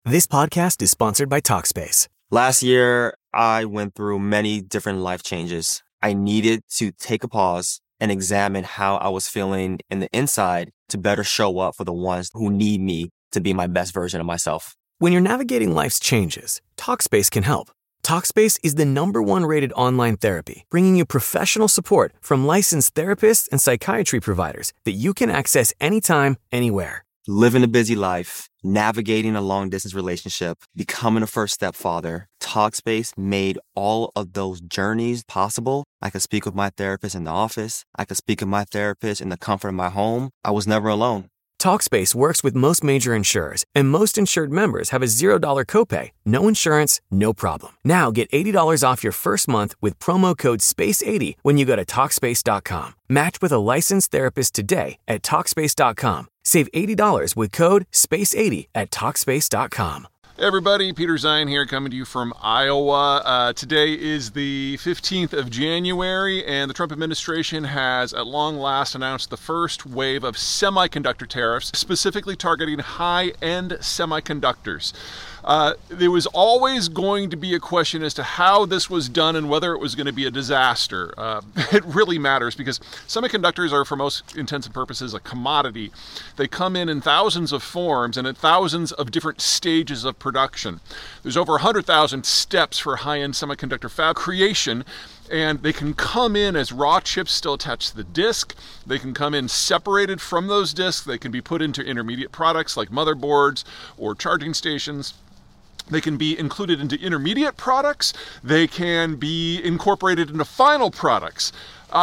This podcast is sponsored by Talkspace. Last year, I went through many different life changes. I needed to take a pause and examine how I was feeling in the inside to better show up for the ones who need me to be my best version of myself. When you're navigating life's changes, Talkspace can help. Talkspace is the #1 rated online therapy, bringing you professional support from licensed therapists and psychiatry providers that you can access anytime, anywhere. Living a busy life, navigating a long-distance relationship, becoming a first-step father, Talkspace made all of those journeys possible. I could speak with my therapist in the office. I could speak with my therapist in the comfort of my home. I was never alone. Talkspace works with most major insurers, and most insured members have a $0 copay. No insurance, no problem. Now get $80 off your first month with promo code SPACE80 when you go to Talkspace.com. Match with a licensed therapist today at Talkspace.com. Save $80 with code SPACE80 at Talkspace.com. Hey everybody, Peter Zion here coming to you from Iowa. Today is the 15th of January, and the Trump administration has at long last announced the first wave of semiconductor tariffs, specifically targeting high-end semiconductors. There was always going to be a question as to how this was done and whether it was going to be a disaster. It really matters because semiconductors are, for most intents and purposes, a commodity. They come in thousands of forms and in thousands of different stages of production. There's over 100,000 steps for high-end semiconductor fab creation, and they can come in as raw chips still attached to the disk. They can come in separated from those disks. They can be put into intermediate products like motherboards or charging stations. They can be included into intermediate products. They can be incorporated into final products.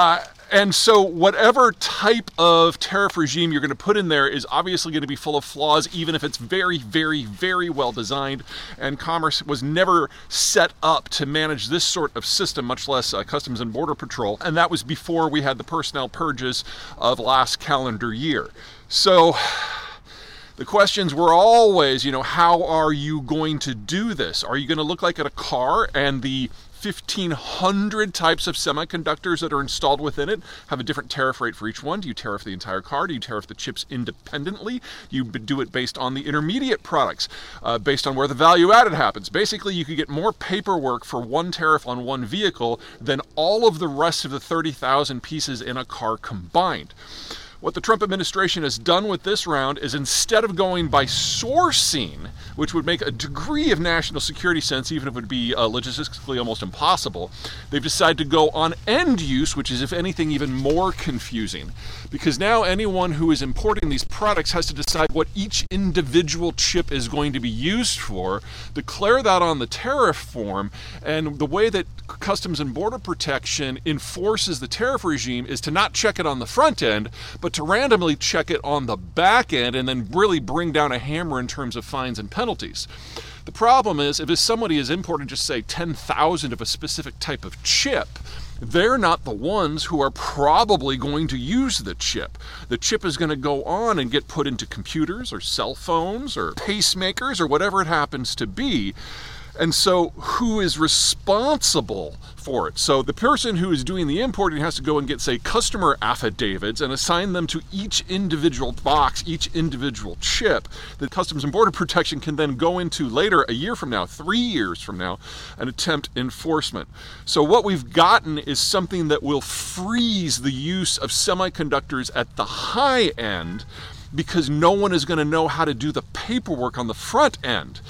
And so whatever type of tariff regime you're going to put in there is obviously going to be full of flaws, even if it's very, very, very well designed. And Commerce was never set up to manage this sort of system, much less Customs and Border Patrol. And that was before we had the personnel purges of last calendar year. So the questions were always, how are you going to do this? Are you going to look like a car and the 1,500 types of semiconductors that are installed within it have a different tariff rate for each one? Do you tariff the entire car? Do you tariff the chips independently? You do it based on the intermediate products, based on where the value added happens. Basically, you could get more paperwork for one tariff on one vehicle than all of the rest of the 30,000 pieces in a car combined. What the Trump administration has done with this round is, instead of going by sourcing, which would make a degree of national security sense, even if it would be logistically almost impossible, they've decided to go on end use, which is, if anything, even more confusing. Because now anyone who is importing these products has to decide what each individual chip is going to be used for, declare that on the tariff form, and the way that Customs and Border Protection enforces the tariff regime is to not check it on the front end, but to randomly check it on the back end and then really bring down a hammer in terms of fines and penalties. The problem is, if somebody is importing, just say 10,000 of a specific type of chip, they're not the ones who are probably going to use the chip. The chip is going to go on and get put into computers or cell phones or pacemakers or whatever it happens to be. And so who is responsible for it? So the person who is doing the importing has to go and get, say, customer affidavits and assign them to each individual box, each individual chip that Customs and Border Protection can then go into later, a year from now, 3 years from now, and attempt enforcement. So what we've gotten is something that will freeze the use of semiconductors at the high end, because no one is going to know how to do the paperwork on the front end.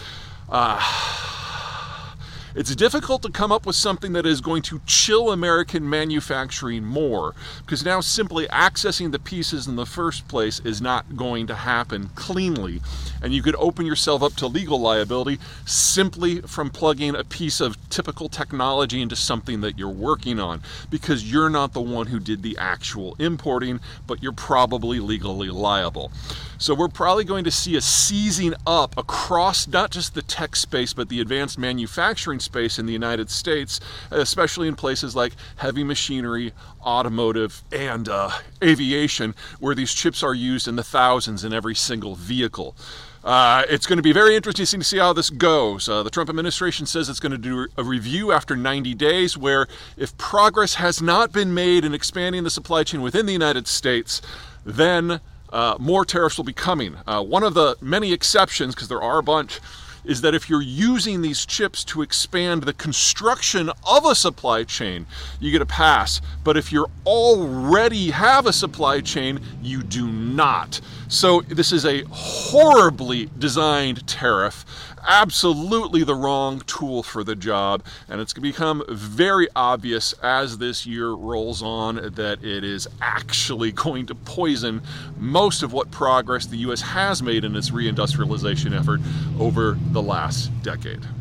It's difficult to come up with something that is going to chill American manufacturing more, because now simply accessing the pieces in the first place is not going to happen cleanly. And you could open yourself up to legal liability simply from plugging a piece of typical technology into something that you're working on, because you're not the one who did the actual importing, but you're probably legally liable. So we're probably going to see a seizing up across not just the tech space, but the advanced manufacturing space in the United States, especially in places like heavy machinery, automotive, and aviation, where these chips are used in the thousands in every single vehicle. It's going to be very interesting to see how this goes. The Trump administration says it's going to do a review after 90 days, where if progress has not been made in expanding the supply chain within the United States, then more tariffs will be coming. One of the many exceptions, because there are a bunch, is that if you're using these chips to expand the construction of a supply chain, you get a pass. But if you already have a supply chain, you do not. So this is a horribly designed tariff, absolutely the wrong tool for the job, and it's become very obvious as this year rolls on that it is actually going to poison most of what progress the U.S. has made in its reindustrialization effort over the last decade.